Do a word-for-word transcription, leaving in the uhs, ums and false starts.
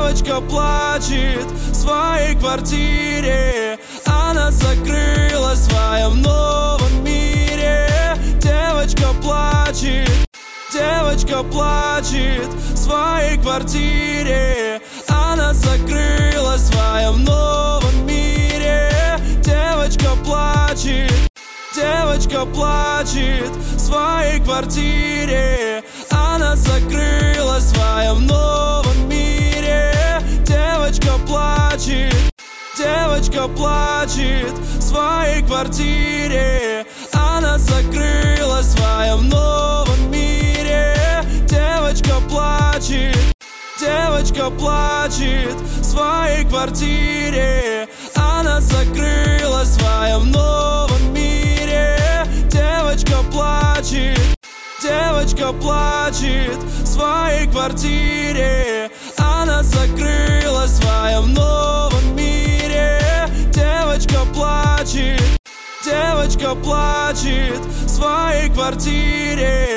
Девочка плачет в своей квартире. Она закрылась в своем новом мире. Девочка плачет, девочка плачет в своей квартире. Она закрылась в своем новом мире. Девочка плачет, девочка плачет в своей квартире. Она закрылась в своем новом мире. Девочка плачет, девочка плачет в своей квартире. Она закрылась в своем новом мире. Девочка плачет, девочка плачет в своей квартире. Она закрылась в своем новом мире. Девочка плачет, девочка плачет в своей квартире. Она закрылась в своем новом мире. Девочка плачет, девочка плачет в своей квартире.